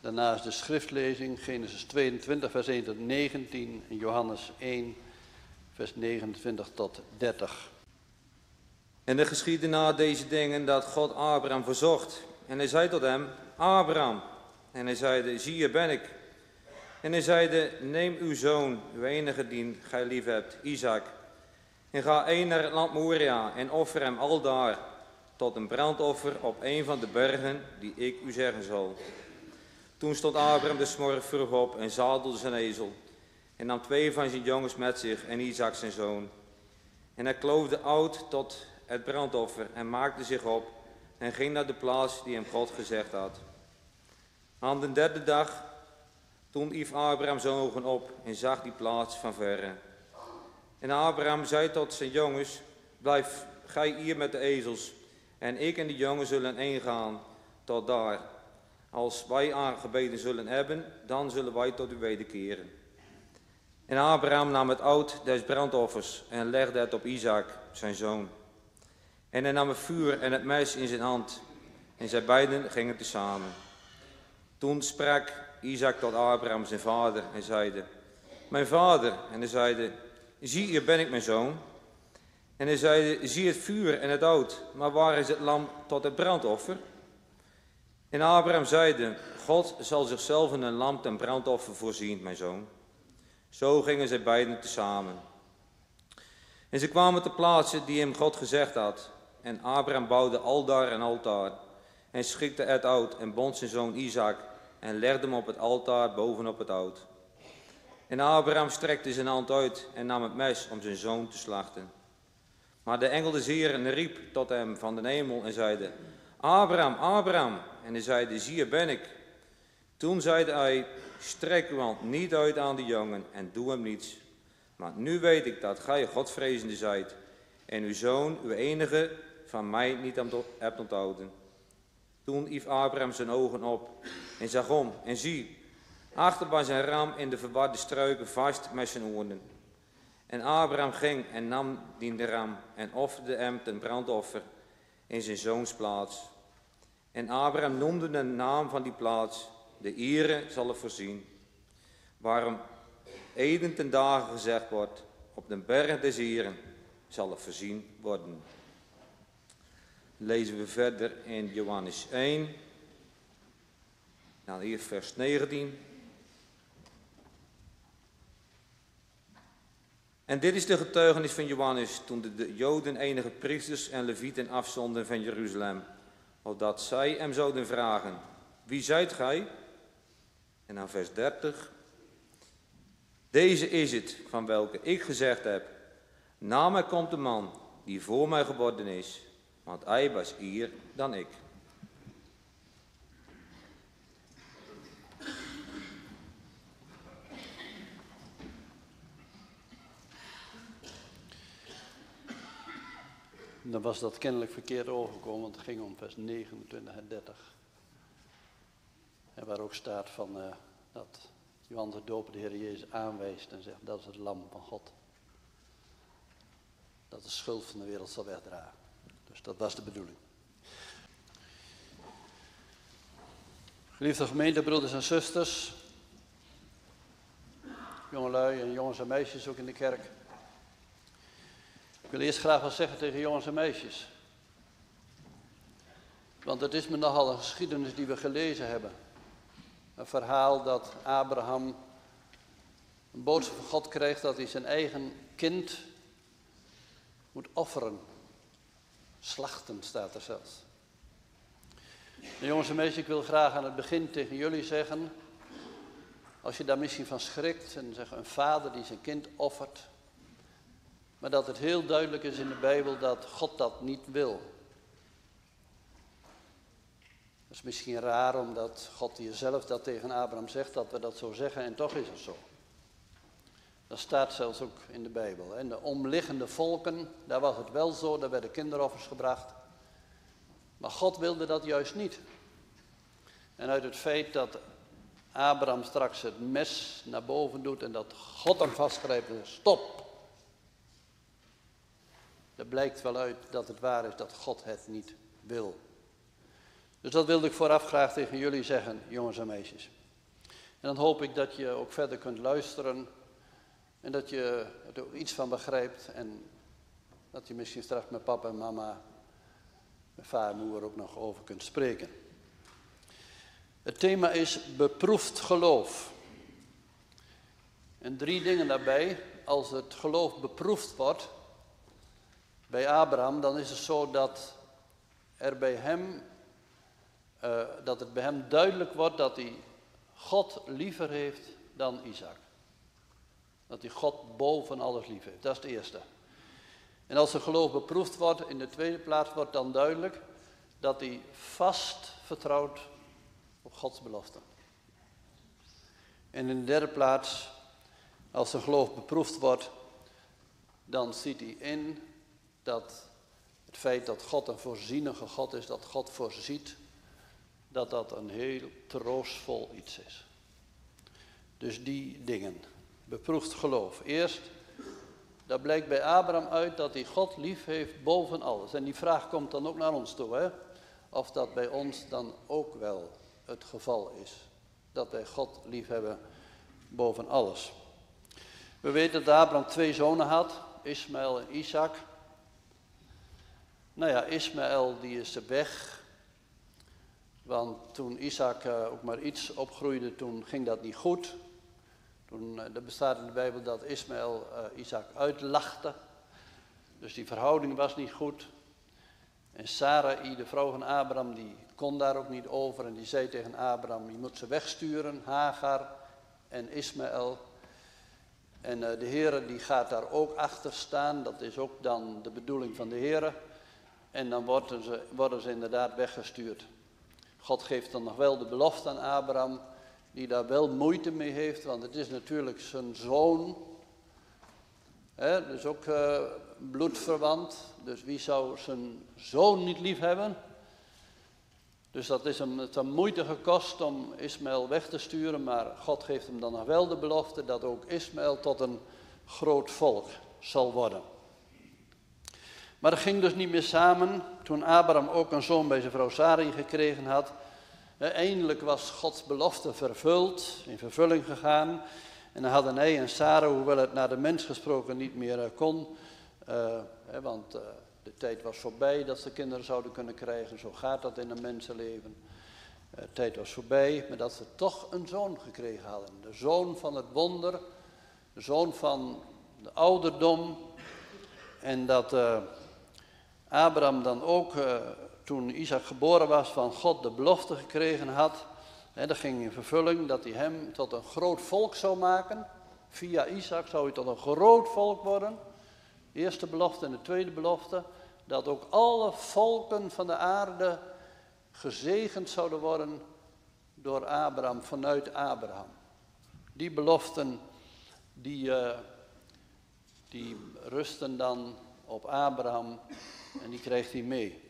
Daarnaast de schriftlezing, Genesis 22, vers 1 tot 19 en Johannes 1, vers 29 tot 30. En er geschiedde na deze dingen dat God Abraham verzocht. En hij zei tot hem, Abraham. En hij zeide, zie, hier ben ik. En hij zeide, neem uw zoon, uw enige dien gij lief hebt, Isaac. En ga een naar het land Moria en offer hem aldaar tot een brandoffer op een van de bergen die ik u zeggen zal. Toen stond Abraham de 's morgens vroeg op en zadelde zijn ezel. En nam 2 van zijn jongens met zich en Isaac zijn zoon. En hij kloofde oud tot het brandoffer en maakte zich op en ging naar de plaats die hem God gezegd had. Aan de 3e dag, toen hief Abraham zijn ogen op en zag die plaats van verre. En Abraham zei tot zijn jongens, blijf gij hier met de ezels, en ik en de jongen zullen ingaan tot daar. Als wij aangebeden zullen hebben, dan zullen wij tot u wederkeren. En Abraham nam het oud des brandoffers en legde het op Isaac, zijn zoon. En hij nam het vuur en het mes in zijn hand, en zij beiden gingen tezamen. Toen sprak Isaac tot Abraham zijn vader en zeide, mijn vader. En hij zeide, zie, hier ben ik, mijn zoon. En hij zeide, zie het vuur en het hout, maar waar is het lam tot het brandoffer? En Abraham zeide, God zal zichzelf in een lam ten brandoffer voorzien, mijn zoon. Zo gingen zij beiden tezamen. En ze kwamen ter plaatse die hem God gezegd had. En Abraham bouwde aldaar een altaar. En schikte het hout en bond zijn zoon Isaac en legde hem op het altaar bovenop het hout. En Abraham strekte zijn hand uit en nam het mes om zijn zoon te slachten. Maar de engel des Heeren riep tot hem van de hemel en zeide, Abraham, Abraham. En hij zeide, zie, hier ben ik. Toen zeide hij, strek uw hand niet uit aan de jongen en doe hem niets. Maar nu weet ik dat gij Godvrezende zijt en uw zoon, uw enige, van mij niet hebt onthouden. Toen hief Abraham zijn ogen op en zag om en zie, achter bij zijn raam in de verwarde struiken vast met zijn oren. En Abraham ging en nam die ram en offerde hem ten brandoffer in zijn zoons plaats. En Abraham noemde de naam van die plaats, de Heere zal het voorzien. Waarom heden ten dagen gezegd wordt, op de berg des Heeren zal het voorzien worden. Lezen we verder in Johannes 1, dan hier vers 19. En dit is de getuigenis van Johannes toen de Joden enige priesters en levieten afzonden van Jeruzalem, opdat zij hem zouden vragen, wie zijt gij? En dan vers 30. Deze is het van welke ik gezegd heb, na mij komt de man die voor mij geboren is, want hij was eer dan ik. Dan was dat kennelijk verkeerd overgekomen, want het ging om vers 29 en 30. En waar ook staat van dat Johannes de Doper de Heer Jezus aanwijst en zegt, dat is het lam van God. Dat de schuld van de wereld zal wegdragen. Dus dat was de bedoeling. Geliefde gemeente, broeders en zusters, jongelui en jongens en meisjes ook in de kerk. Ik wil eerst graag wat zeggen tegen jongens en meisjes. Want het is me nogal een geschiedenis die we gelezen hebben. Een verhaal dat Abraham een boodschap van God kreeg dat hij zijn eigen kind moet offeren. Slachten staat er zelfs. En jongens en meisjes, ik wil graag aan het begin tegen jullie zeggen, als je daar misschien van schrikt en zegt een vader die zijn kind offert, maar dat het heel duidelijk is in de Bijbel dat God dat niet wil. Dat is misschien raar omdat God hier zelf dat tegen Abraham zegt, dat we dat zo zeggen en toch is het zo. Dat staat zelfs ook in de Bijbel. En de omliggende volken, daar was het wel zo, daar werden kinderoffers gebracht. Maar God wilde dat juist niet. En uit het feit dat Abraham straks het mes naar boven doet en dat God hem vastgrijpt en zegt, stop. Er blijkt wel uit dat het waar is dat God het niet wil. Dus dat wilde ik vooraf graag tegen jullie zeggen, jongens en meisjes. En dan hoop ik dat je ook verder kunt luisteren en dat je er ook iets van begrijpt en dat je misschien straks met papa en mama, met vader en moeder ook nog over kunt spreken. Het thema is beproefd geloof. En 3 dingen daarbij. Als het geloof beproefd wordt bij Abraham, dan is het zo dat het bij hem duidelijk wordt dat hij God liever heeft dan Isaac. Dat hij God boven alles lief heeft. Dat is het eerste. En als het geloof beproefd wordt, in de tweede plaats wordt dan duidelijk dat hij vast vertrouwt op Gods belofte. En in de derde plaats, als zijn geloof beproefd wordt, dan ziet hij in dat het feit dat God een voorzienige God is, dat God voorziet, dat dat een heel troostvol iets is. Dus die dingen. Beproefd geloof. Eerst, dat blijkt bij Abraham uit dat hij God lief heeft boven alles. En die vraag komt dan ook naar ons toe, hè? Of dat bij ons dan ook wel het geval is. Dat wij God lief hebben boven alles. We weten dat Abraham 2 zonen had, Ismaël en Isaac. Nou ja, Ismaël die is weg. Want toen Isaac ook maar iets opgroeide, toen ging dat niet goed. Er bestaat in de Bijbel dat Ismaël Isaac uitlachte. Dus die verhouding was niet goed. En Sarai, de vrouw van Abraham, die kon daar ook niet over. En die zei tegen Abraham, je moet ze wegsturen, Hagar en Ismaël. En de Heere die gaat daar ook achter staan. Dat is ook dan de bedoeling van de Heere. En dan worden ze inderdaad weggestuurd. God geeft dan nog wel de belofte aan Abraham, die daar wel moeite mee heeft, want het is natuurlijk zijn zoon. Dus ook bloedverwant. Dus wie zou zijn zoon niet lief hebben? Dus dat is hem moeite gekost om Ismaël weg te sturen, maar God geeft hem dan nog wel de belofte dat ook Ismaël tot een groot volk zal worden. Maar dat ging dus niet meer samen toen Abraham ook een zoon bij zijn vrouw Sarai gekregen had. Eindelijk was Gods belofte vervuld, in vervulling gegaan. En dan hadden hij en Sarah, hoewel het naar de mens gesproken niet meer kon, want de tijd was voorbij dat ze kinderen zouden kunnen krijgen. Zo gaat dat in een mensenleven. De tijd was voorbij, maar dat ze toch een zoon gekregen hadden. De zoon van het wonder, de zoon van de ouderdom. En dat Abraham dan ook, toen Isaac geboren was, van God de belofte gekregen had. Dat ging in vervulling, dat hij hem tot een groot volk zou maken. Via Isaac zou hij tot een groot volk worden. De eerste belofte en de tweede belofte. Dat ook alle volken van de aarde gezegend zouden worden door Abraham, vanuit Abraham. Die beloften, die rusten dan op Abraham en die kreeg hij mee.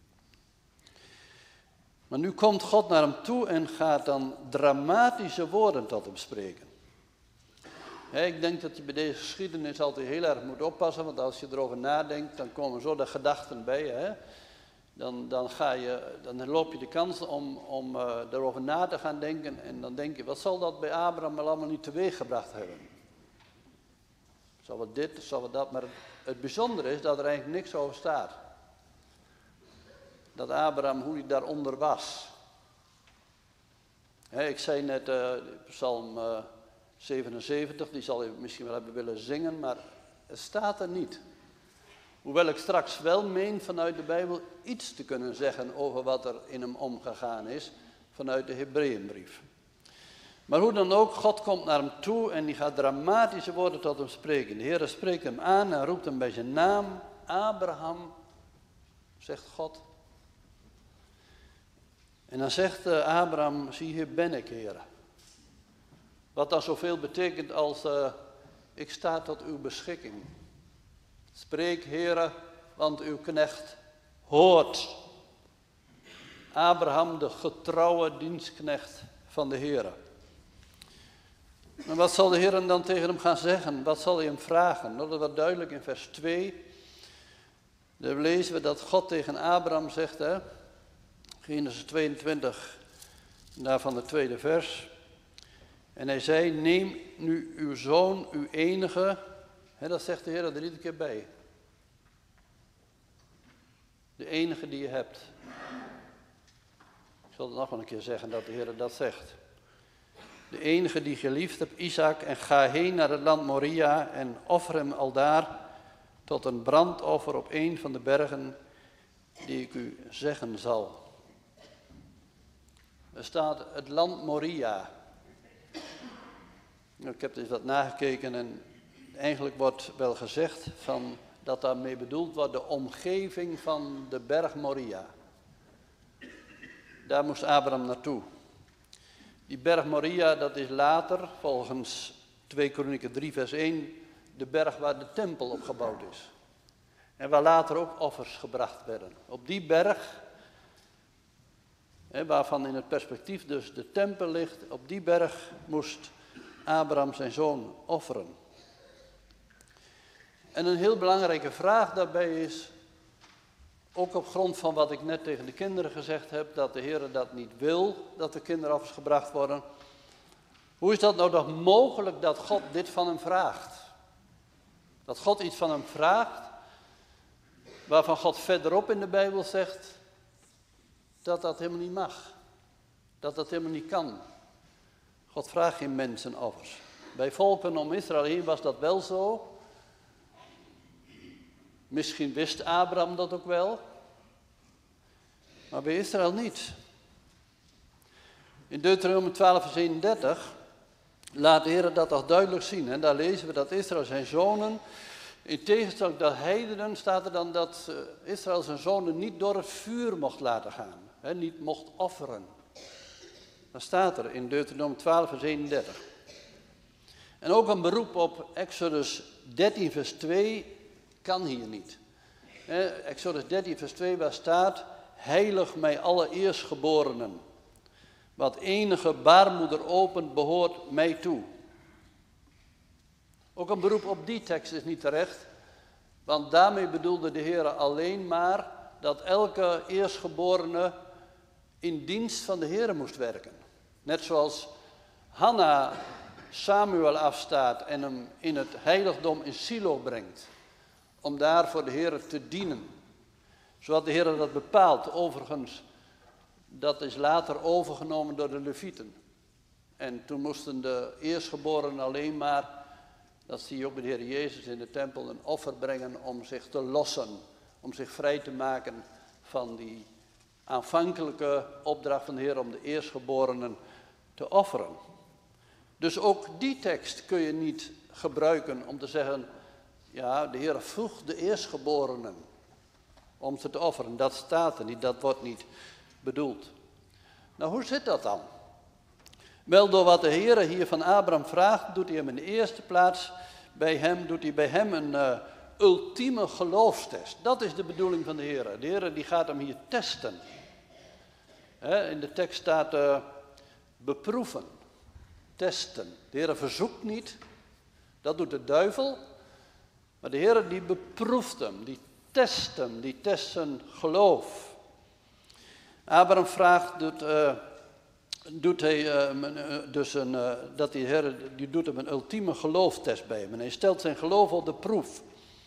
Maar nu komt God naar hem toe en gaat dan dramatische woorden tot hem spreken. Ik denk dat je bij deze geschiedenis altijd heel erg moet oppassen, want als je erover nadenkt, dan komen zo de gedachten bij je. Dan loop je de kans om erover na te gaan denken en dan denk je, wat zal dat bij Abraham wel allemaal niet teweeggebracht hebben? Zal we dit, zal we dat, maar het bijzondere is dat er eigenlijk niks over staat. Dat Abraham, hoe hij daaronder was. Ik zei net, Psalm 77, die zal je misschien wel hebben willen zingen, maar het staat er niet. Hoewel ik straks wel meen vanuit de Bijbel iets te kunnen zeggen over wat er in hem omgegaan is, vanuit de Hebreeënbrief. Maar hoe dan ook, God komt naar hem toe en die gaat dramatische woorden tot hem spreken. De Heer spreekt hem aan en roept hem bij zijn naam, Abraham, zegt God. En dan zegt Abraham, zie hier ben ik, Heer. Wat dan zoveel betekent als, ik sta tot uw beschikking. Spreek, Heere, want uw knecht hoort. Abraham, de getrouwe dienstknecht van de Heere. En wat zal de Heer dan tegen hem gaan zeggen? Wat zal hij hem vragen? Dat wordt duidelijk in vers 2. Daar lezen we dat God tegen Abraham zegt, Genesis 22, daarvan de tweede vers. En hij zei, neem nu uw zoon, uw enige, dat zegt de Heer er iedere keer bij. De enige die je hebt. Ik zal het nog wel een keer zeggen dat de Heer dat zegt. De enige die geliefd hebt, Isaac, en ga heen naar het land Moria en offer hem aldaar tot een brandoffer op een van de bergen die ik u zeggen zal. Er staat het land Moria. Ik heb dus wat nagekeken en eigenlijk wordt wel gezegd dat daarmee bedoeld wordt de omgeving van de berg Moria. Daar moest Abraham naartoe. Die berg Moria, dat is later, volgens 2 Kronieken 3 vers 1, de berg waar de tempel op gebouwd is. En waar later ook offers gebracht werden. Op die berg, waarvan in het perspectief dus de tempel ligt, op die berg moest Abraham zijn zoon offeren. En een heel belangrijke vraag daarbij is, ook op grond van wat ik net tegen de kinderen gezegd heb, dat de Heer dat niet wil, dat de kinderoffers gebracht worden. Hoe is dat nou toch mogelijk dat God dit van hem vraagt? Dat God iets van hem vraagt, waarvan God verderop in de Bijbel zegt dat dat helemaal niet mag. Dat dat helemaal niet kan. God vraagt geen mensenoffers. Bij volken om Israël heen was dat wel zo. Misschien wist Abraham dat ook wel. Maar bij Israël niet. In Deuteronomium 12 vers 31 laat de Heer dat toch duidelijk zien. En daar lezen we dat Israël zijn zonen, in tegenstelling tot heidenen, staat er dan dat Israël zijn zonen niet door het vuur mocht laten gaan. Niet mocht offeren. Dat staat er in Deuteronomium 12 vers 31. En ook een beroep op Exodus 13 vers 2 kan hier niet. Exodus 13 vers 2 waar staat, heilig mij alle eerstgeborenen. Wat enige baarmoeder opent behoort mij toe. Ook een beroep op die tekst is niet terecht. Want daarmee bedoelde de Heer alleen maar dat elke eerstgeborene in dienst van de Heer moest werken. Net zoals Hanna Samuel afstaat en hem in het heiligdom in Silo brengt. Om daar voor de Heer te dienen. Zo had de Heer dat bepaald. Overigens, dat is later overgenomen door de Levieten. En toen moesten de eerstgeborenen alleen maar, dat zie je ook bij de Heer Jezus in de tempel, een offer brengen om zich te lossen. Om zich vrij te maken van die aanvankelijke opdracht van de Heer om de eerstgeborenen te offeren. Dus ook die tekst kun je niet gebruiken om te zeggen, ja, de Heer vroeg de eerstgeborenen om ze te offeren. Dat staat er niet, dat wordt niet bedoeld. Nou, hoe zit dat dan? Wel, door wat de Heer hier van Abraham vraagt, doet hij hem in de eerste plaats bij hem een ultieme geloofstest. Dat is de bedoeling van de Heer. De Heer die gaat hem hier testen. In de tekst staat beproeven, testen. De Heer verzoekt niet, dat doet de duivel. Maar de Heer die beproeft hem, die test zijn geloof. Abraham vraagt, doet hem een ultieme gelooftest bij hem. En hij stelt zijn geloof op de proef.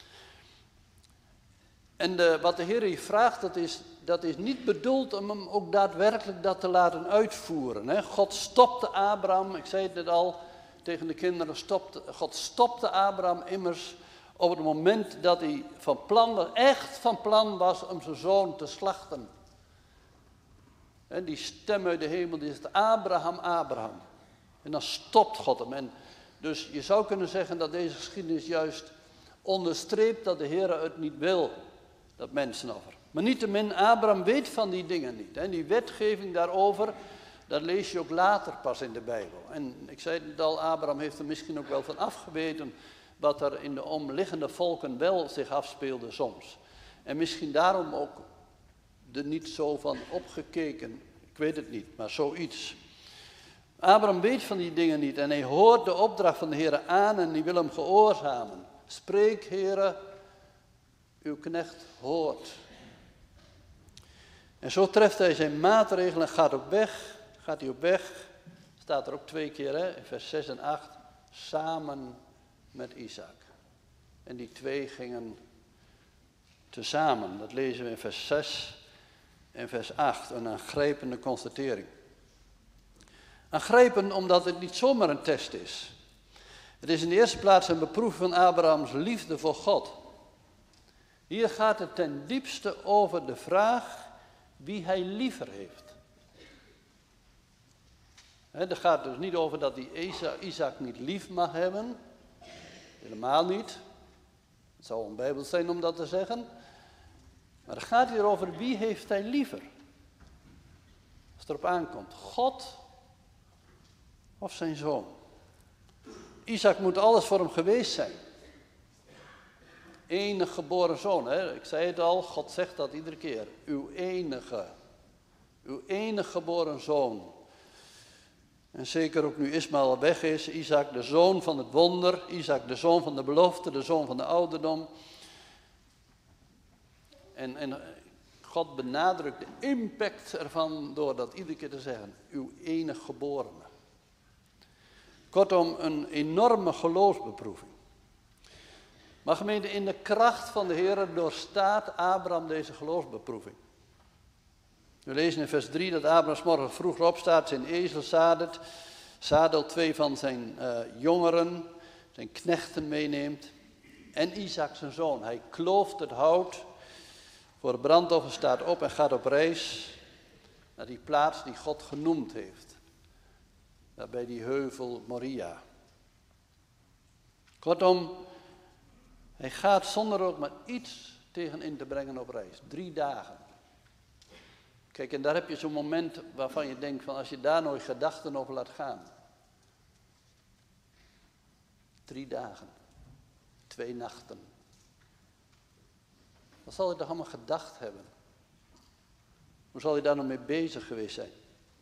En wat de Heer hier vraagt, dat is niet bedoeld om hem ook daadwerkelijk dat te laten uitvoeren. Hè. God stopte Abraham, ik zei het net al tegen de kinderen, God stopte Abraham immers op het moment dat hij echt van plan was om zijn zoon te slachten. En die stem uit de hemel, die zegt Abraham, Abraham. En dan stopt God hem. En dus je zou kunnen zeggen dat deze geschiedenis juist onderstreept dat de Heer het niet wil, dat mensenoffer. Maar niettemin, Abraham weet van die dingen niet. En die wetgeving daarover, dat lees je ook later pas in de Bijbel. En ik zei het al, Abraham heeft er misschien ook wel van afgeweten wat er in de omliggende volken wel zich afspeelde soms. En misschien daarom ook er niet zo van opgekeken. Ik weet het niet, maar zoiets. Abraham weet van die dingen niet en hij hoort de opdracht van de Heer aan en hij wil hem gehoorzamen. Spreek, Heere, uw knecht hoort. En zo treft hij zijn maatregelen en gaat hij op weg, staat er ook 2 keer hè, in vers 6 en 8, samen met Isaac. En die 2 gingen tezamen, dat lezen we in vers 6 en vers 8, een aangrijpende constatering. Aangrijpend omdat het niet zomaar een test is. Het is in de eerste plaats een beproeving van Abrahams liefde voor God. Hier gaat het ten diepste over de vraag wie hij liever heeft. Het gaat dus niet over dat hij Isaac niet lief mag hebben. Helemaal niet. Het zou onbijbels zijn om dat te zeggen. Maar het gaat hier over wie heeft hij liever. Als het erop aankomt. God of zijn zoon. Isaac moet alles voor hem geweest zijn. Enig geboren zoon. Hè? Ik zei het al, God zegt dat iedere keer. Uw enige geboren zoon. En zeker ook nu Ismaël weg is, Isaac de zoon van het wonder, Isaac de zoon van de belofte, de zoon van de ouderdom. En God benadrukt de impact ervan door dat iedere keer te zeggen, uw enige geborene. Kortom, een enorme geloofsbeproeving. Maar gemeente, in de kracht van de Heer doorstaat Abraham deze geloofsbeproeving. We lezen in vers 3 dat Abraham 's morgens vroeg opstaat, zijn ezel zadelt 2 van zijn jongeren, zijn knechten meeneemt en Isaac zijn zoon. Hij klooft het hout voor het brandoffer, staat op en gaat op reis naar die plaats die God genoemd heeft. Daar bij die heuvel Moria. Kortom, hij gaat zonder ook maar iets tegen in te brengen op reis. 3 dagen. Kijk, en daar heb je zo'n moment waarvan je denkt van als je daar nooit gedachten over laat gaan. 3 dagen. 2 nachten. Wat zal hij toch allemaal gedacht hebben? Hoe zal hij daar nog mee bezig geweest zijn?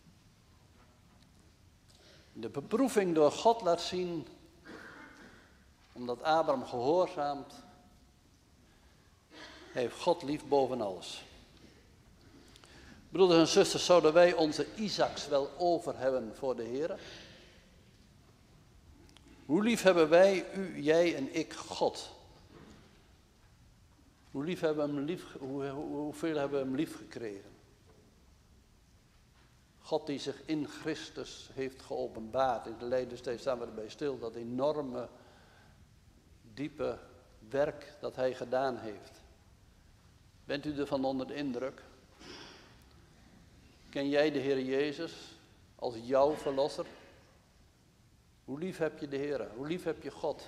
De beproeving door God laat zien, omdat Abraham gehoorzaamt, heeft God lief boven alles. Broeders en zusters, zouden wij onze Isaaks wel over hebben voor de Heer? Hoe lief hebben wij, u, jij en ik, God? Hoeveel hebben we hem lief gekregen? God die zich in Christus heeft geopenbaard. In de Lijdenstijd staan we erbij stil. Dat enorme, diepe werk dat hij gedaan heeft. Bent u ervan onder de indruk? Ken jij de Heer Jezus als jouw verlosser? Hoe lief heb je de Heer? Hoe lief heb je God?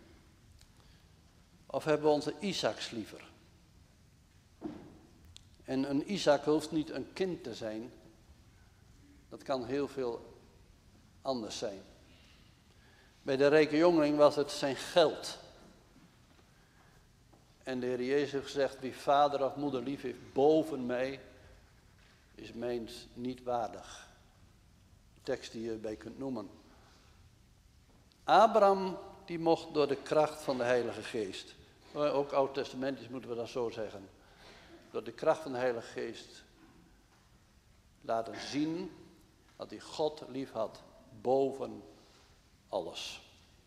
Of hebben we onze Isaaks liever? En een Isaak hoeft niet een kind te zijn. Dat kan heel veel anders zijn. Bij de rijke jongeling was het zijn geld. En de Heer Jezus heeft gezegd, wie vader of moeder lief heeft boven mij, is mijns niet waardig. De tekst die je bij kunt noemen. Abraham, die mocht door de kracht van de Heilige Geest. Ook oud-testamentisch moeten we dat zo zeggen. Door de kracht van de Heilige Geest laten zien dat hij God lief had boven alles.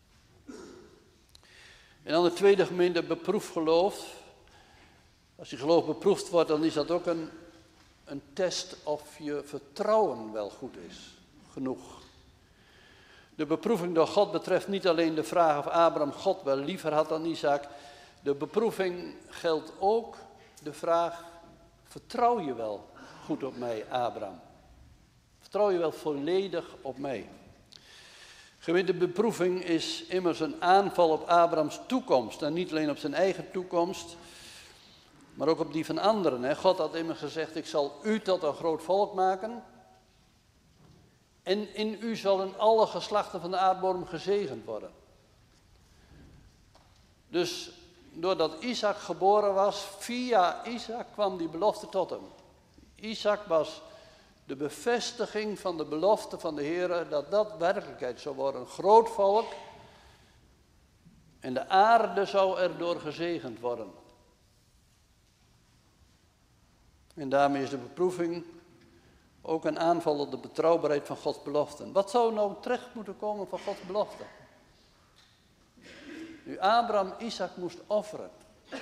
En dan de tweede gemeente, beproef geloof. Als je geloof beproefd wordt, dan is dat ook een test of je vertrouwen wel goed is. Genoeg. De beproeving door God betreft niet alleen de vraag of Abraham God wel liever had dan Isaac. De beproeving geldt ook de vraag, vertrouw je wel goed op mij, Abraham? Vertrouw je wel volledig op mij? Gemeente, de beproeving is immers een aanval op Abrahams toekomst. En niet alleen op zijn eigen toekomst, maar ook op die van anderen. God had immers gezegd, ik zal u tot een groot volk maken. En in u zullen alle geslachten van de aardbodem gezegend worden. Dus doordat Isaac geboren was, via Isaac kwam die belofte tot hem. Isaac was de bevestiging van de belofte van de Heer dat dat werkelijkheid zou worden. Een groot volk. En de aarde zou erdoor gezegend worden. En daarmee is de beproeving ook een aanval op de betrouwbaarheid van Gods beloften. Wat zou nou terecht moeten komen van Gods beloften? Nu Abraham Isaac moest offeren.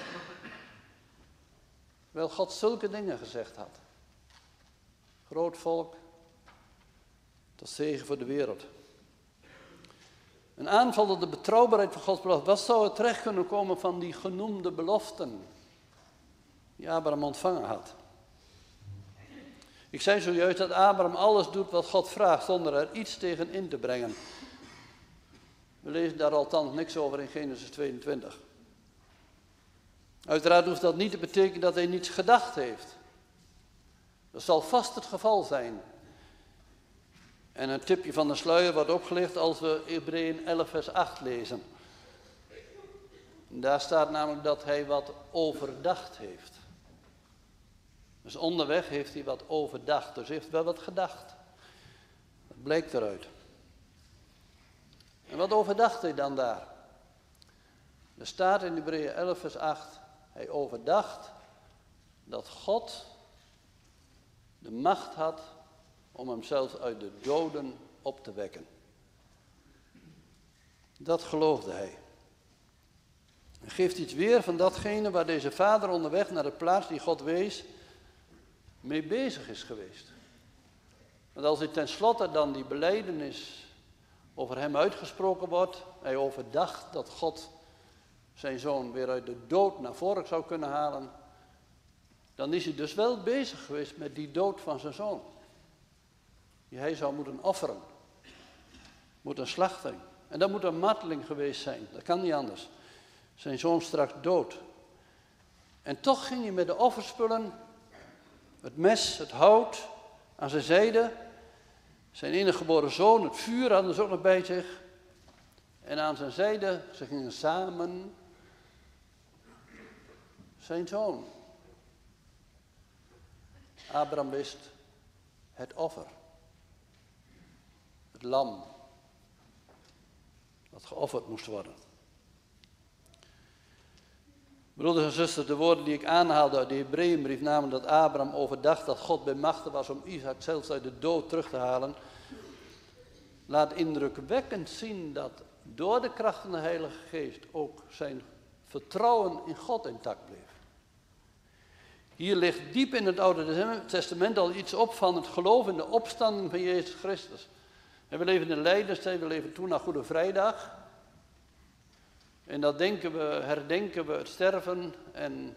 Terwijl God zulke dingen gezegd had. Groot volk, tot zegen voor de wereld. Een aanval op de betrouwbaarheid van Gods beloften. Wat zou er terecht kunnen komen van die genoemde beloften die Abraham ontvangen had? Ik zei zojuist dat Abraham alles doet wat God vraagt zonder er iets tegen in te brengen. We lezen daar althans niks over in Genesis 22. Uiteraard hoeft dat niet te betekenen dat hij niets gedacht heeft. Dat zal vast het geval zijn. En een tipje van de sluier wordt opgelicht als we Hebreeën 11 vers 8 lezen. En daar staat namelijk dat hij wat overdacht heeft. Dus onderweg heeft hij wat overdacht. Dus hij heeft wel wat gedacht. Dat blijkt eruit. En wat overdacht hij dan daar? Er staat in Hebreeën 11 vers 8. Hij overdacht dat God de macht had om hem zelfs uit de doden op te wekken. Dat geloofde hij. Hij geeft iets weer van datgene waar deze vader onderweg naar de plaats die God wees mee bezig is geweest. Want als hij tenslotte dan die belijdenis over hem uitgesproken wordt, hij overdacht dat God zijn zoon weer uit de dood naar voren zou kunnen halen, dan is hij dus wel bezig geweest met die dood van zijn zoon. Die hij zou moeten offeren. Moet een slachting. En dat moet een marteling geweest zijn. Dat kan niet anders. Zijn zoon straks dood. En toch ging hij met de offerspullen, het mes, het hout, aan zijn zijde. Zijn enige geboren zoon, het vuur hadden ze ook nog bij zich. En aan zijn zijde, ze gingen samen, zijn zoon. Abraham wist het offer. Het lam. Dat geofferd moest worden. Broeders en zusters, de woorden die ik aanhaalde uit de Hebreeënbrief, namelijk dat Abraham overdacht dat God bij machte was om Isaac zelfs uit de dood terug te halen, laat indrukwekkend zien dat door de kracht van de Heilige Geest ook zijn vertrouwen in God intact bleef. Hier ligt diep in het Oude Testament al iets op van het geloof in de opstanding van Jezus Christus. En we leven in de lijdenstijd, we leven toen naar Goede Vrijdag. En dat herdenken we het sterven en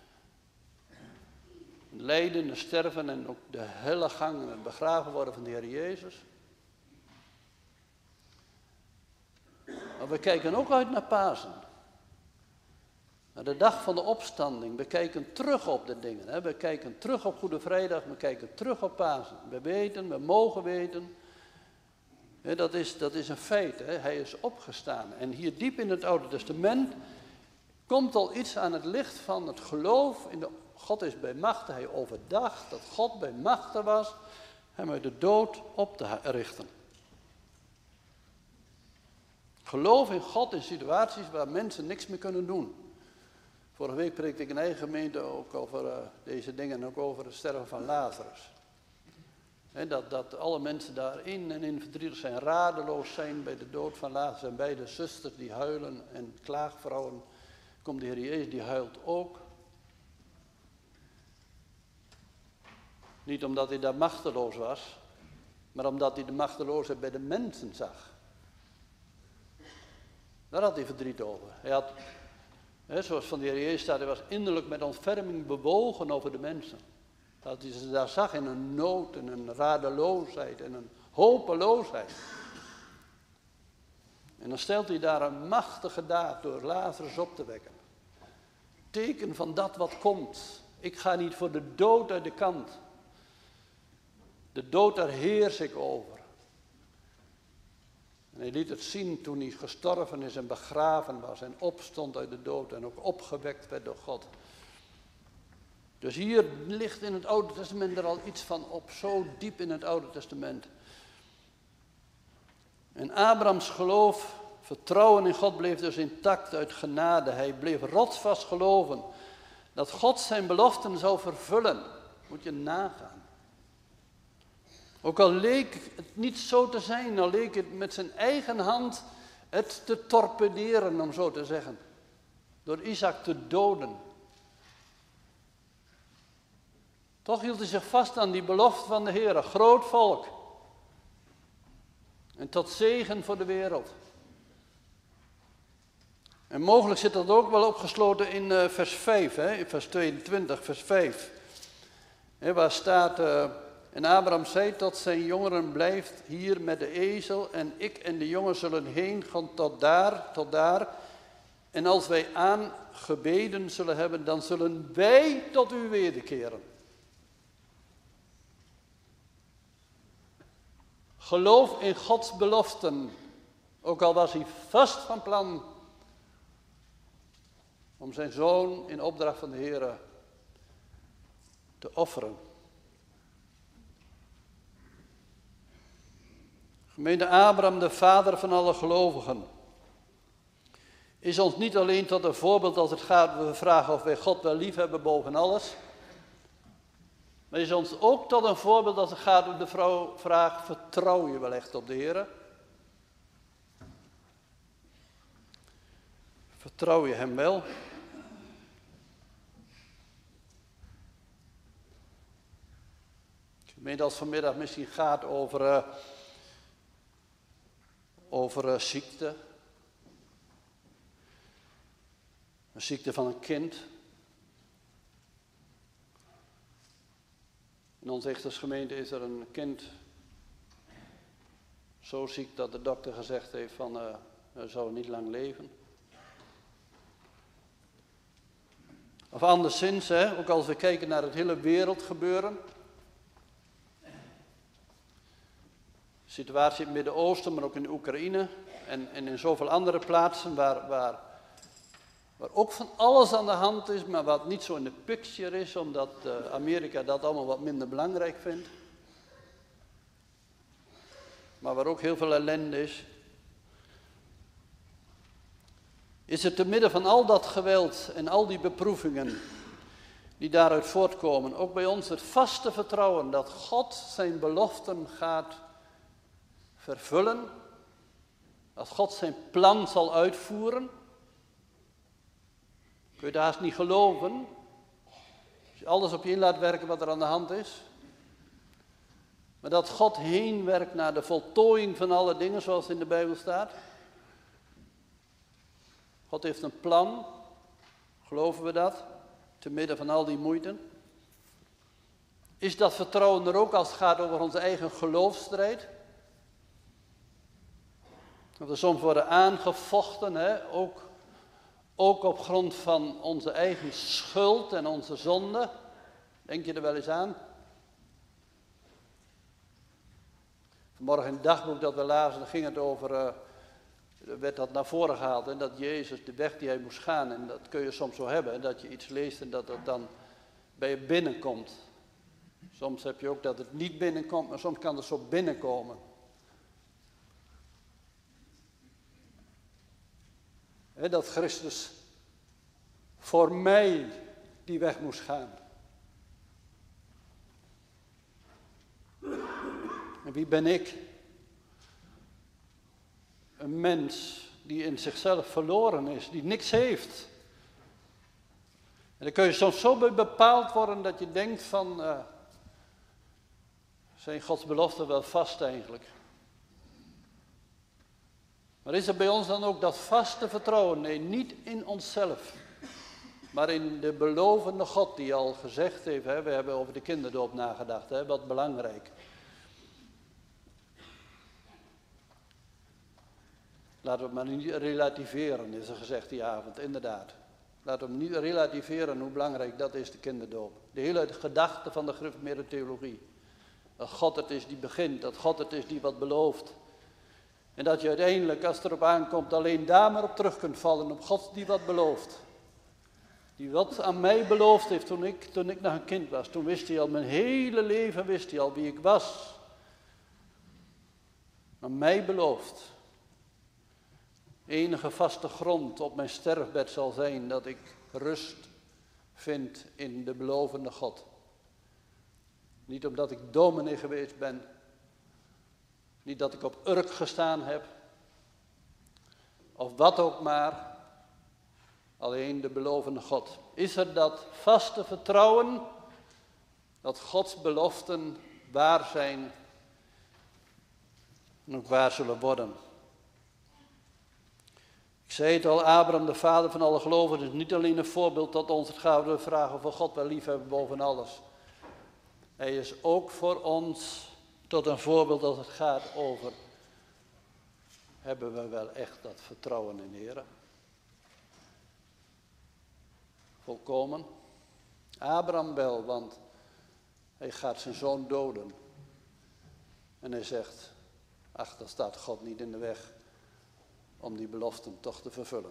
het lijden, het sterven en ook de helle gang en het begraven worden van de Heer Jezus. Maar we kijken ook uit naar Pasen. Naar de dag van de opstanding. We kijken terug op de dingen. Hè. We kijken terug op Goede Vrijdag, we kijken terug op Pasen. We weten, we mogen weten. Hè, dat is een feit. Hè. Hij is opgestaan. En hier diep in het Oude Testament komt al iets aan het licht van het geloof in de God is bij machte. Hij overdacht dat God bij machte was hem uit de dood op te richten. Geloof in God in situaties waar mensen niks meer kunnen doen. Vorige week preekte ik in eigen gemeente ook over deze dingen en ook over het sterven van Lazarus. He, dat alle mensen daarin en in verdrietig zijn, radeloos zijn bij de dood van Lazarus. En bij de zusters die huilen en klaagvrouwen komt de Heer Jezus, die huilt ook. Niet omdat hij daar machteloos was, maar omdat hij de machteloosheid bij de mensen zag. Daar had hij verdriet over. Hij had, zoals van de Heer Jezus staat, hij was innerlijk met ontferming bewogen over de mensen. Dat hij ze daar zag in een nood en een radeloosheid en een hopeloosheid. En dan stelt hij daar een machtige daad door Lazarus op te wekken. Teken van dat wat komt. Ik ga niet voor de dood uit de kant. De dood, daar heers ik over. En hij liet het zien toen hij gestorven is en begraven was en opstond uit de dood en ook opgewekt werd door God. Dus hier ligt in het Oude Testament er al iets van op, zo diep in het Oude Testament. En Abrahams geloof, vertrouwen in God bleef dus intact uit genade. Hij bleef rotsvast geloven dat God zijn beloften zou vervullen. Moet je nagaan. Ook al leek het niet zo te zijn, al leek het met zijn eigen hand het te torpederen, om zo te zeggen. Door Isaac te doden. Toch hield hij zich vast aan die belofte van de Heer, groot volk. En tot zegen voor de wereld. En mogelijk zit dat ook wel opgesloten in vers 5, in vers 22, vers 5. Waar staat, en Abraham zei tot zijn jongeren, blijft hier met de ezel en ik en de jongen zullen heen gaan tot daar. En als wij aangebeden zullen hebben, dan zullen wij tot u wederkeren. Geloof in Gods beloften, ook al was hij vast van plan om zijn zoon in opdracht van de Heer te offeren. Gemeente Abraham, de vader van alle gelovigen, is ons niet alleen tot een voorbeeld als het gaat, we vragen of wij God wel lief hebben boven alles. Maar is ons ook tot een voorbeeld als het gaat om de vraag, vertrouw je wel echt op de Heer? Vertrouw je hem wel? Gemeente, als vanmiddag misschien gaat over ziekte. Een ziekte van een kind. In onze echtersgemeente is er een kind zo ziek dat de dokter gezegd heeft van hij zou niet lang leven. Of anderszins, ook als we kijken naar het hele wereldgebeuren. De situatie in het Midden-Oosten, maar ook in de Oekraïne en in zoveel andere plaatsen waar ook van alles aan de hand is, maar wat niet zo in de picture is, omdat Amerika dat allemaal wat minder belangrijk vindt. Maar waar ook heel veel ellende is. Is het te midden van al dat geweld en al die beproevingen die daaruit voortkomen, ook bij ons het vaste vertrouwen dat God zijn beloften gaat vervullen, dat God zijn plan zal uitvoeren. Kun je het haast niet geloven, als je alles op je in laat werken wat er aan de hand is. Maar dat God heen werkt naar de voltooiing van alle dingen zoals in de Bijbel staat. God heeft een plan, geloven we dat, te midden van al die moeite. Is dat vertrouwen er ook als het gaat over onze eigen geloofsstrijd? Dat we soms worden aangevochten, ook op grond van onze eigen schuld en onze zonde. Denk je er wel eens aan? Vanmorgen in het dagboek dat we lazen, daar ging het over, werd dat naar voren gehaald. En dat Jezus de weg die hij moest gaan, en dat kun je soms zo hebben, dat je iets leest en dat het dan bij je binnenkomt. Soms heb je ook dat het niet binnenkomt, maar soms kan het zo binnenkomen. Dat Christus voor mij die weg moest gaan. En wie ben ik? Een mens die in zichzelf verloren is, die niks heeft. En dan kun je soms zo bij bepaald worden dat je denkt van, zijn Gods beloften wel vast eigenlijk? Maar is er bij ons dan ook dat vaste vertrouwen? Nee, niet in onszelf, maar in de belovende God die al gezegd heeft, we hebben over de kinderdoop nagedacht, wat belangrijk. Laten we het maar niet relativeren, is er gezegd die avond, inderdaad. Laten we niet relativeren hoe belangrijk dat is, de kinderdoop. De hele gedachte van de gereformeerde theologie. Dat God het is die begint, dat God het is die wat belooft. En dat je uiteindelijk, als het erop aankomt, alleen daar maar op terug kunt vallen, op God die wat belooft. Die wat aan mij beloofd heeft toen ik nog een kind was. Toen wist hij al, mijn hele leven wist hij al wie ik was. Aan mij beloofd. Enige vaste grond op mijn sterfbed zal zijn dat ik rust vind in de belovende God. Niet omdat ik dominee geweest ben. Niet dat ik op Urk gestaan heb. Of wat ook maar. Alleen de belovende God. Is er dat vaste vertrouwen dat Gods beloften waar zijn en ook waar zullen worden. Ik zei het al, Abraham, de vader van alle gelovigen, is niet alleen een voorbeeld tot ons. Het gaat we vragen of we God wel lief hebben boven alles. Hij is ook voor ons tot een voorbeeld als het gaat over, hebben we wel echt dat vertrouwen in de Heer? Volkomen. Abraham wel, want hij gaat zijn zoon doden. En hij zegt, ach, daar staat God niet in de weg om die beloften toch te vervullen.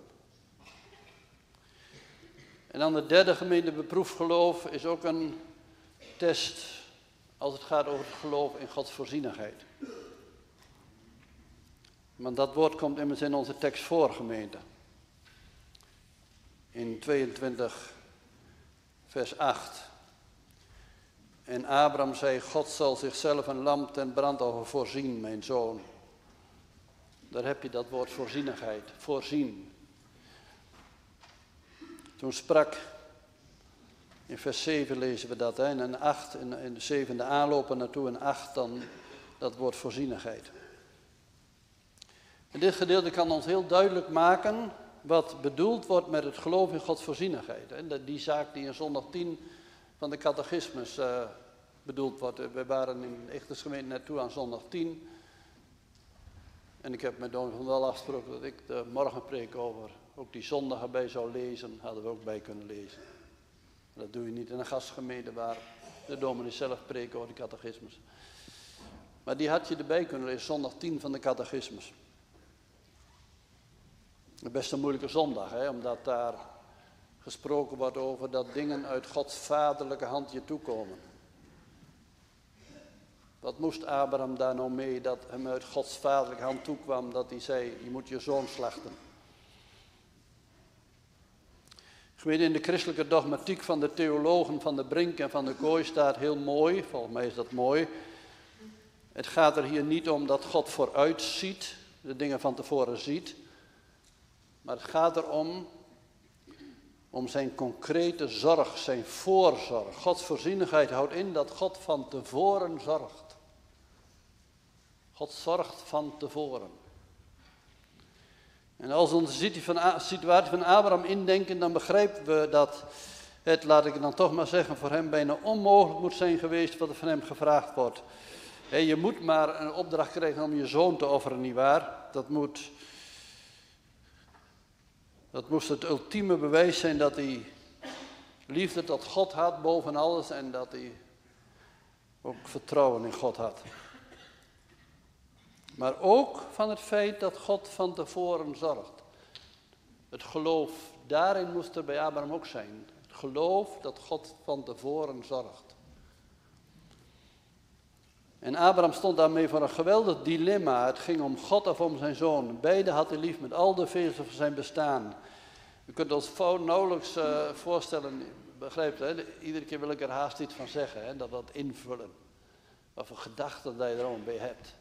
En dan de derde gemeente, beproefd geloof, is ook een test als het gaat over het geloof in Gods voorzienigheid. Want dat woord komt immers in onze tekst voor, gemeente. In 22, vers 8. En Abraham zei, God zal zichzelf een lam ten brandoffer voorzien, mijn zoon. Daar heb je dat woord voorzienigheid, voorzien. Toen sprak, in vers 7 lezen we dat, en in 8, in de 7e aanlopen naartoe, en 8 dan dat woord voorzienigheid. En dit gedeelte kan ons heel duidelijk maken wat bedoeld wordt met het geloof in Gods voorzienigheid. En die zaak die in zondag 10 van de catechismus bedoeld wordt. We waren in de Echtersgemeente naartoe aan zondag 10. En ik heb met Don van Wel afgesproken dat ik de morgenpreek over ook die zondag erbij zou lezen. Hadden we ook bij kunnen lezen. Dat doe je niet in een gastgemeente waar de dominee zelf preekt over de catechismus. Maar die had je erbij kunnen lezen, zondag 10 van de catechismus. Best een moeilijke zondag, omdat daar gesproken wordt over dat dingen uit Gods vaderlijke hand je toekomen. Wat moest Abraham daar nou mee dat hem uit Gods vaderlijke hand toekwam, dat hij zei, je moet je zoon slachten. In de christelijke dogmatiek van de theologen van de Brink en van de Kooi staat heel mooi, volgens mij is dat mooi. Het gaat er hier niet om dat God vooruit ziet, de dingen van tevoren ziet. Maar het gaat erom om zijn concrete zorg, zijn voorzorg. Gods voorzienigheid houdt in dat God van tevoren zorgt. God zorgt van tevoren. En als we onze situatie van Abraham indenken, dan begrijpen we dat het, laat ik het dan toch maar zeggen, voor hem bijna onmogelijk moet zijn geweest wat er van hem gevraagd wordt. Je moet maar een opdracht krijgen om je zoon te offeren, nietwaar? Dat moest het ultieme bewijs zijn dat hij liefde tot God had boven alles en dat hij ook vertrouwen in God had. Maar ook van het feit dat God van tevoren zorgt. Het geloof, daarin moest er bij Abraham ook zijn. Het geloof dat God van tevoren zorgt. En Abraham stond daarmee voor een geweldig dilemma. Het ging om God of om zijn zoon. Beide had hij lief met al de vezels van zijn bestaan. U kunt ons nauwelijks voorstellen, begrijpt u, iedere keer wil ik er haast iets van zeggen, dat invullen. Wat voor gedachten dat je er ook bij hebt.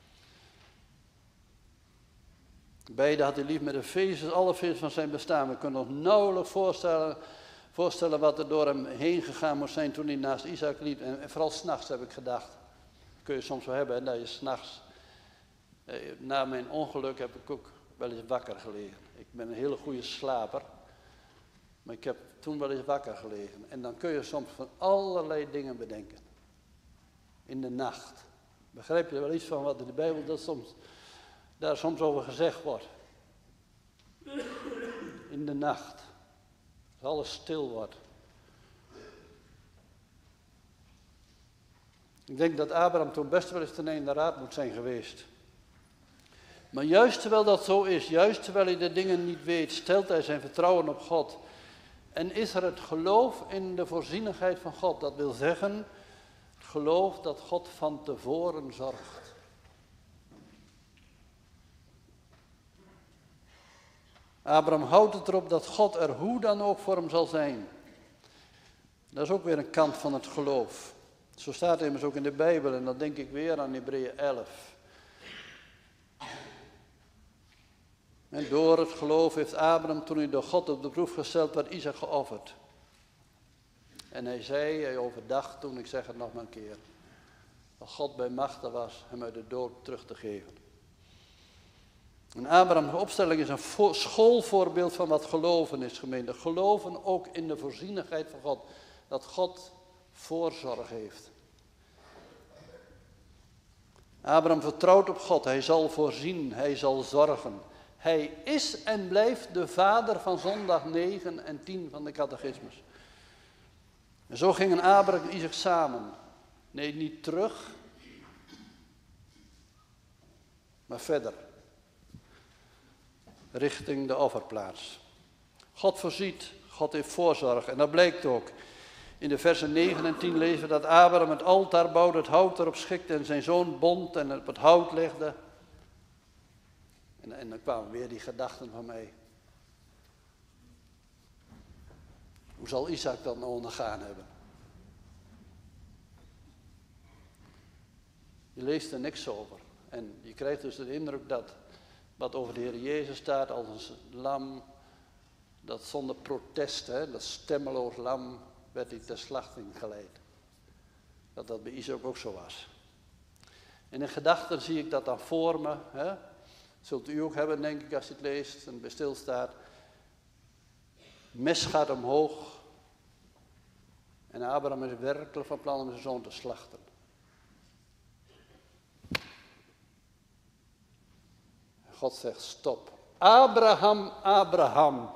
Beide had hij lief met de vezels, alle vezels van zijn bestaan. We kunnen ons nauwelijks voorstellen wat er door hem heen gegaan moest zijn toen hij naast Isaac liep. En vooral 's nachts heb ik gedacht. Dat kun je soms wel hebben, dat je 's nachts. Na mijn ongeluk heb ik ook wel eens wakker gelegen. Ik ben een hele goede slaper. Maar ik heb toen wel eens wakker gelegen. En dan kun je soms van allerlei dingen bedenken. In de nacht. Begrijp je er wel iets van wat in de Bijbel daar soms over gezegd wordt? In de nacht. Als alles stil wordt. Ik denk dat Abraham toen best wel eens ten einde raad moet zijn geweest. Maar juist terwijl dat zo is, juist terwijl hij de dingen niet weet, stelt hij zijn vertrouwen op God. En is er het geloof in de voorzienigheid van God. Dat wil zeggen, het geloof dat God van tevoren zorgt. Abraham houdt het erop dat God er hoe dan ook voor hem zal zijn. Dat is ook weer een kant van het geloof. Zo staat het immers ook in de Bijbel en dan denk ik weer aan Hebreeën 11. En door het geloof heeft Abraham, toen hij door God op de proef gesteld werd, Isaac geofferd. En hij overdacht toen, ik zeg het nog maar een keer, dat God bij machte was hem uit de dood terug te geven. En Abraham's opstelling is een schoolvoorbeeld van wat geloven is, gemeente. Geloven ook in de voorzienigheid van God. Dat God voorzorg heeft. Abraham vertrouwt op God. Hij zal voorzien. Hij zal zorgen. Hij is en blijft de vader van zondag 9 en 10 van de catechismus. En zo gingen Abraham en Isaac samen. Nee, niet terug, maar verder. Richting de offerplaats. God voorziet, God heeft voorzorg. En dat blijkt ook. In de versen 9 en 10 lezen we dat Abraham het altaar bouwde, het hout erop schikte en zijn zoon bond en op het hout legde. En dan kwamen weer die gedachten van mij. Hoe zal Isaac dat nou ondergaan hebben? Je leest er niks over. En je krijgt dus de indruk dat wat over de Heer Jezus staat als een lam, dat zonder protest, dat stemmeloos lam, werd hij ter slachting geleid. Dat dat bij Isaac ook zo was. En in gedachten zie ik dat dan voor me. Zult u ook hebben, denk ik, als je het leest en bij stilstaat. Mes gaat omhoog. En Abraham is werkelijk van plan om zijn zoon te slachten. En God zegt stop. Abraham, Abraham.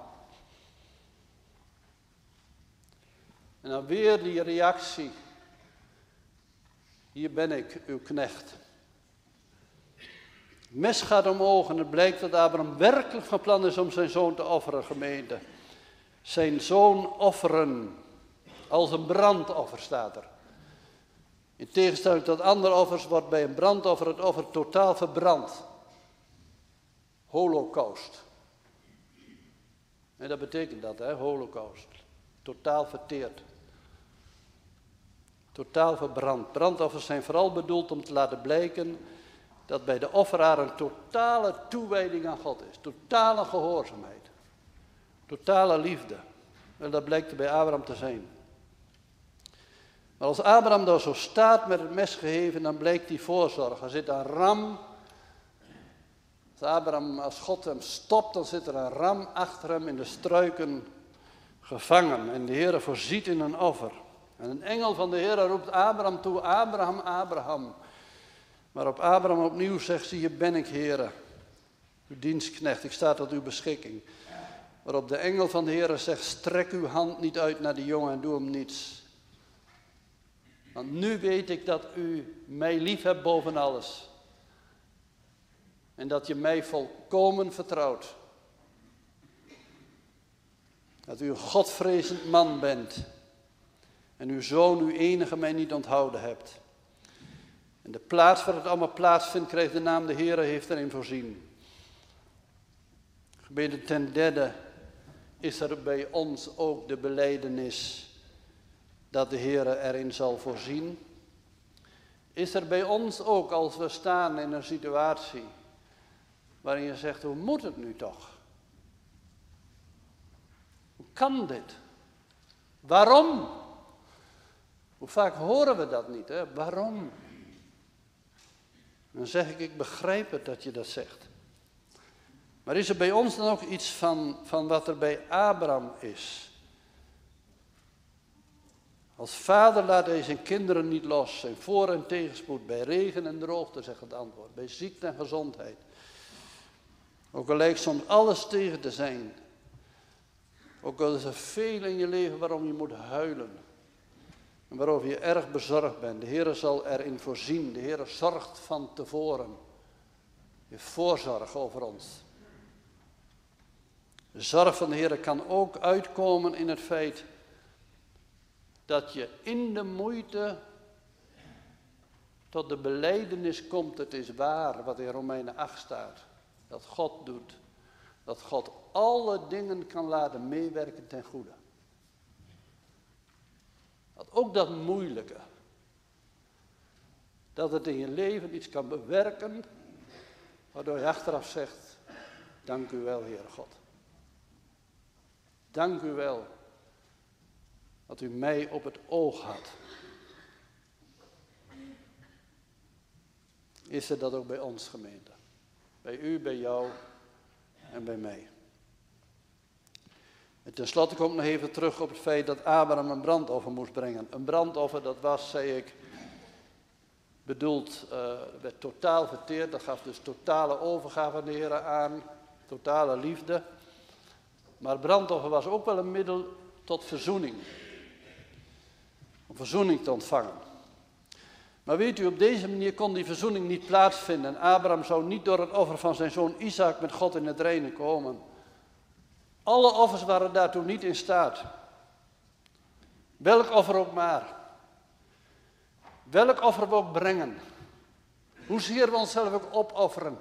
En dan weer die reactie. Hier ben ik, uw knecht. Mes gaat omhoog en het blijkt dat Abraham werkelijk van plan is om zijn zoon te offeren, gemeente. Zijn zoon offeren. Als een brandoffer staat er. In tegenstelling tot andere offers wordt bij een brandoffer het offer totaal verbrand. Holocaust. En dat betekent dat, holocaust. Totaal verteerd. Totaal verbrand. Brandoffers zijn vooral bedoeld om te laten blijken dat bij de offeraar een totale toewijding aan God is. Totale gehoorzaamheid. Totale liefde. En dat blijkt er bij Abraham te zijn. Maar als Abraham daar zo staat met het mes geheven, dan blijkt die voorzorg. Er zit een ram. Als God hem stopt, dan zit er een ram achter hem in de struiken gevangen. En de Heer voorziet in een offer. En een engel van de Heer roept Abraham toe, Abraham, Abraham. Waarop Abraham opnieuw zegt, zie je ben ik, Heere, uw dienstknecht, ik sta tot uw beschikking. Waarop de engel van de Heer zegt, strek uw hand niet uit naar die jongen en doe hem niets. Want nu weet ik dat u mij lief hebt boven alles. En dat je mij volkomen vertrouwt. Dat u een godvrezend man bent. En uw zoon, uw enige, mij niet onthouden hebt. En de plaats waar het allemaal plaatsvindt, krijgt de naam de Heere heeft erin voorzien. Gemeente, ten derde is er bij ons ook de belijdenis dat de Heere erin zal voorzien. Is er bij ons ook, als we staan in een situatie waarin je zegt, hoe moet het nu toch? Hoe kan dit? Waarom? Hoe vaak horen we dat niet, hè? Waarom? Dan zeg ik begrijp het dat je dat zegt. Maar is er bij ons dan ook iets van wat er bij Abraham is? Als vader laat hij zijn kinderen niet los. Zijn voor- en tegenspoed. Bij regen en droogte, zegt het antwoord. Bij ziekte en gezondheid. Ook al lijkt soms alles tegen te zijn. Ook al is er veel in je leven waarom je moet huilen. En waarover je erg bezorgd bent. De Heer zal erin voorzien. De Heer zorgt van tevoren. Je voorzorg over ons. De zorg van de Heer kan ook uitkomen in het feit dat je in de moeite tot de belijdenis komt. Het is waar wat in Romeinen 8 staat. Dat God doet. Dat God alle dingen kan laten meewerken ten goede. Dat ook dat moeilijke. Dat het in je leven iets kan bewerken, waardoor je achteraf zegt, dank u wel, Heere God. Dank u wel dat u mij op het oog had. Is er dat ook bij ons, gemeente? Bij u, bij jou en bij mij. En tenslotte kom ik nog even terug op het feit dat Abraham een brandoffer moest brengen. Een brandoffer, dat was, zei ik, bedoeld, werd totaal verteerd. Dat gaf dus totale overgave aan de Heer aan, totale liefde. Maar brandoffer was ook wel een middel tot verzoening. Om verzoening te ontvangen. Maar weet u, op deze manier kon die verzoening niet plaatsvinden. Abraham zou niet door het offer van zijn zoon Isaac met God in het reine komen. Alle offers waren daartoe niet in staat. Welk offer ook maar. Welk offer we ook brengen. Hoezeer we onszelf ook opofferen.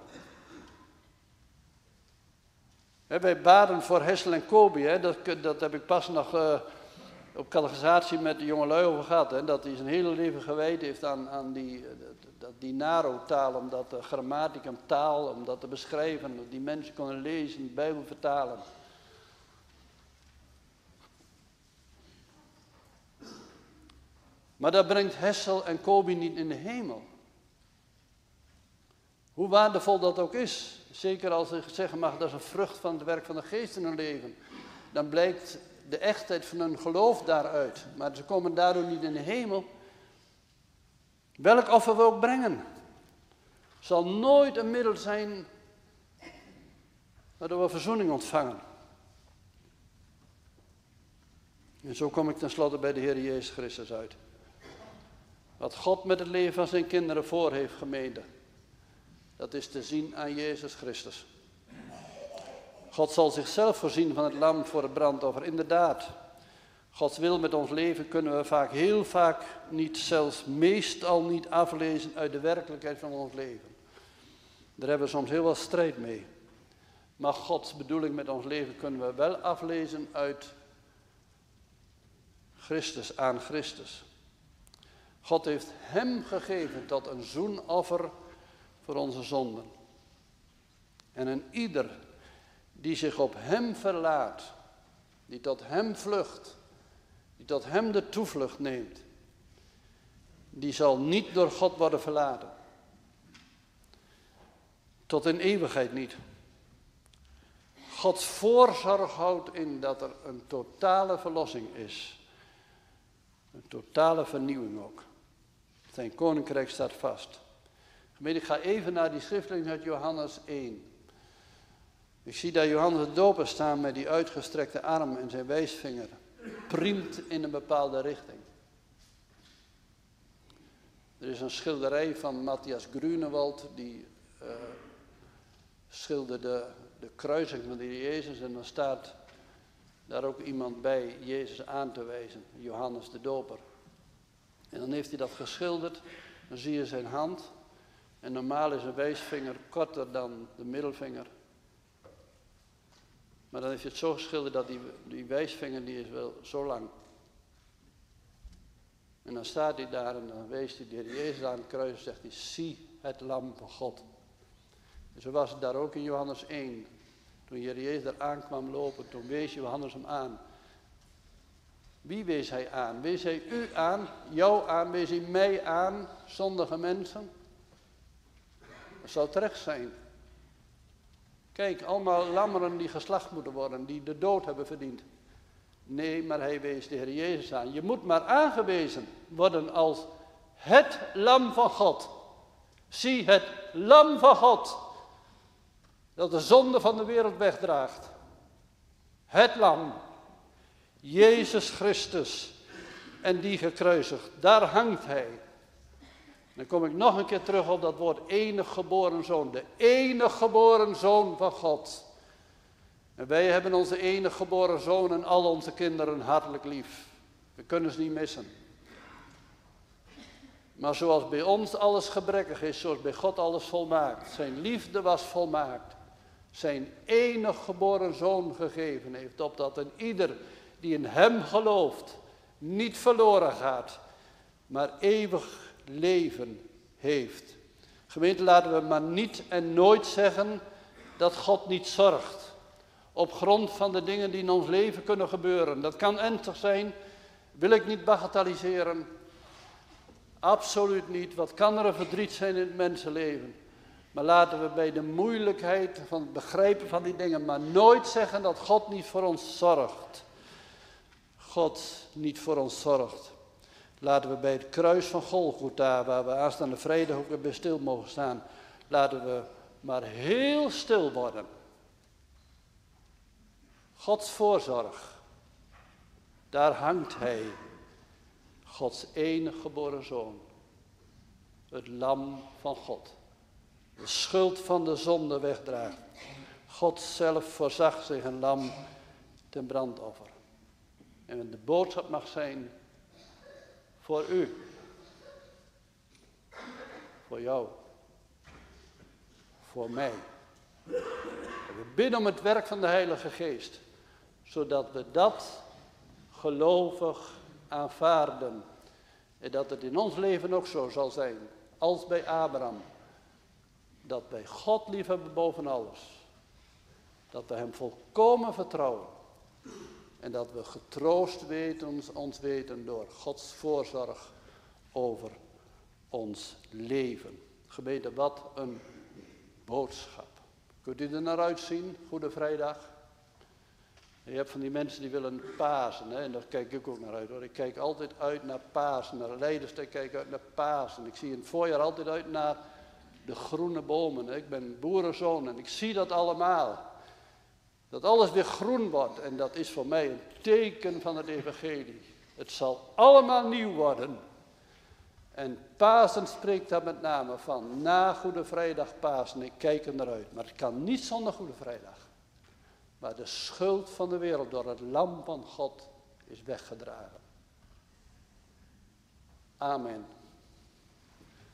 Wij baden voor Hessel en Kobi. Dat heb ik pas nog op catechisatie met de jongelui over gehad. Dat hij zijn hele leven gewijd heeft aan die Naro-taal. Om dat grammaticum taal, om dat te beschrijven. Dat die mensen konden lezen, de Bijbel vertalen. Maar dat brengt Hessel en Kobi niet in de hemel. Hoe waardevol dat ook is. Zeker als ik zeggen mag, dat is een vrucht van het werk van de geest in hun leven. Dan blijkt de echtheid van hun geloof daaruit. Maar ze komen daardoor niet in de hemel. Welk offer we ook brengen. Zal nooit een middel zijn waardoor we verzoening ontvangen. En zo kom ik tenslotte bij de Heer Jezus Christus uit. Wat God met het leven van zijn kinderen voor heeft, gemeente. Dat is te zien aan Jezus Christus. God zal zichzelf voorzien van het lam voor het brandoffer. Inderdaad, Gods wil met ons leven kunnen we heel vaak niet, zelfs meestal niet aflezen uit de werkelijkheid van ons leven. Daar hebben we soms heel wat strijd mee. Maar Gods bedoeling met ons leven kunnen we wel aflezen uit Christus aan Christus. God heeft hem gegeven tot een zoenoffer voor onze zonden. En een ieder die zich op hem verlaat, die tot hem vlucht, die tot hem de toevlucht neemt, die zal niet door God worden verlaten. Tot in eeuwigheid niet. Gods voorzorg houdt in dat er een totale verlossing is. Een totale vernieuwing ook. Zijn koninkrijk staat vast. Gemeente, ik ga even naar die schriftlezing uit Johannes 1. Ik zie daar Johannes de Doper staan met die uitgestrekte arm en zijn wijsvinger. Priemt in een bepaalde richting. Er is een schilderij van Matthias Grunewald, die schilderde de kruising van de Heer Jezus. En dan staat daar ook iemand bij Jezus aan te wijzen, Johannes de Doper. En dan heeft hij dat geschilderd, dan zie je zijn hand. En normaal is een wijsvinger korter dan de middelvinger. Maar dan heeft hij het zo geschilderd dat die wijsvinger die is wel zo lang. En dan staat hij daar en dan wees hij de Heer Jezus aan het kruis en zegt hij, zie het lam van God. En zo was het daar ook in Johannes 1. Toen de Heer Jezus daar aankwam lopen, toen wees Johannes hem aan. Wie wees hij aan? Wees hij u aan, jou aan, wees hij mij aan, zondige mensen? Dat zou terecht zijn. Kijk, allemaal lammeren die geslacht moeten worden, die de dood hebben verdiend. Nee, maar hij wees de Heer Jezus aan. Je moet maar aangewezen worden als het lam van God. Zie het lam van God, dat de zonde van de wereld wegdraagt. Het lam, Jezus Christus, en die gekruisigd, daar hangt hij. Dan kom ik nog een keer terug op dat woord enig geboren zoon. De enig geboren zoon van God. En wij hebben onze enig geboren zoon en al onze kinderen hartelijk lief. We kunnen ze niet missen. Maar zoals bij ons alles gebrekkig is, zoals bij God alles volmaakt. Zijn liefde was volmaakt. Zijn enig geboren zoon gegeven heeft, opdat een ieder die in hem gelooft, niet verloren gaat, maar eeuwig leven heeft. Gemeente, laten we maar niet en nooit zeggen dat God niet zorgt. Op grond van de dingen die in ons leven kunnen gebeuren. Dat kan ernstig zijn, wil ik niet bagatelliseren. Absoluut niet. Wat kan er een verdriet zijn in het mensenleven? Maar laten we bij de moeilijkheid van het begrijpen van die dingen maar nooit zeggen dat God niet voor ons zorgt. God niet voor ons zorgt. Laten we bij het kruis van Golgotha, waar we aanstaande vrijdag ook weer bij stil mogen staan, laten we maar heel stil worden. Gods voorzorg, daar hangt Hij, Gods enige geboren Zoon, het lam van God, de schuld van de zonde wegdraagt. God zelf voorzag zich een lam ten brandoffer. En de boodschap mag zijn voor u, voor jou, voor mij. En we bidden om het werk van de Heilige Geest, zodat we dat gelovig aanvaarden. En dat het in ons leven ook zo zal zijn, als bij Abraham. Dat wij God liefhebben boven alles. Dat we Hem volkomen vertrouwen. En dat we getroost ons weten door Gods voorzorg over ons leven. Gemeente, wat een boodschap. Kunt u er naar uitzien, Goede Vrijdag? Je hebt van die mensen die willen Pasen, hè? En daar kijk ik ook naar uit hoor. Ik kijk altijd uit naar Pasen, naar Leidenstein kijk ik uit naar Pasen. Ik zie in het voorjaar altijd uit naar de groene bomen. Hè? Ik ben boerenzoon en ik zie dat allemaal. Dat alles weer groen wordt en dat is voor mij een teken van het evangelie. Het zal allemaal nieuw worden. En Pasen spreekt daar met name van. Na Goede Vrijdag Pasen, ik kijk er naar uit. Maar het kan niet zonder Goede Vrijdag. Maar de schuld van de wereld door het lam van God is weggedragen. Amen.